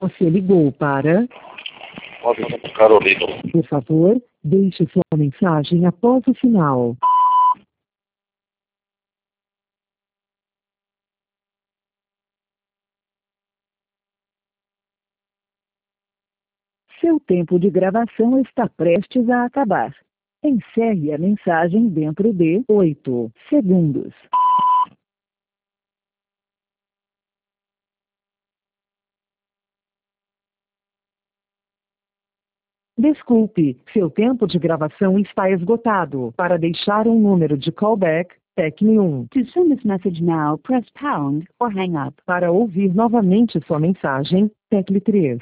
Você ligou para... Carolina. Por favor, deixe sua mensagem após o sinal. Seu tempo de gravação está prestes a acabar. Encerre a mensagem dentro de 8 segundos. Desculpe, seu tempo de gravação está esgotado. Para deixar um número de callback, tecle 1. To send this message now, press pound or hang up. Para ouvir novamente sua mensagem, tecle 3.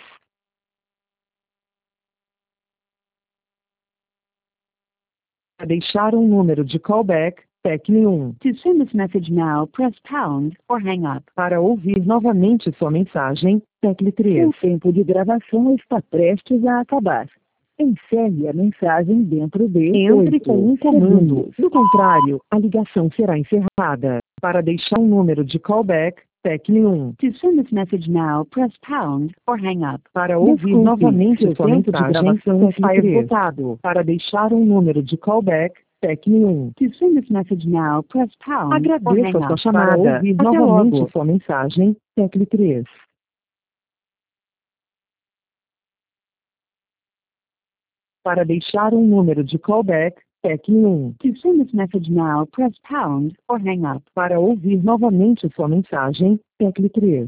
Para deixar um número de callback, tecle 1. To send this message now, press pound or hang up. Para ouvir novamente sua mensagem, tecle 3. Seu tempo de gravação está prestes a acabar. Encerre a mensagem dentro de... Entre com um comando. Do contrário, a ligação será encerrada. Para deixar um número de callback, tecle 1. To send this message now, press pound or hang up. Para ouvir novamente sua mensagem, está esgotado. Para deixar um número de callback, tecle 1. To send this message now, press pound or hang Agradeço a up. sua chamada. Para ouvir Até novamente logo. sua mensagem, tecle 3. Para deixar um número de callback, tecle 1. To send this message now, press pound or hang up. Para ouvir novamente sua mensagem, tecle 3.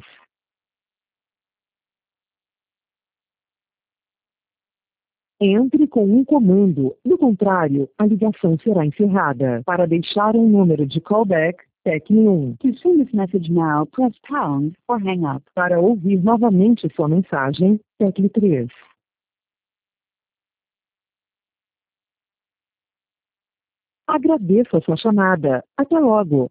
Entre com um comando. Do contrário, a ligação será encerrada. Para deixar um número de callback, tecle 1. To send this message now, press pound or hang up. Para ouvir novamente sua mensagem, tecle 3. Agradeço a sua chamada. Até logo.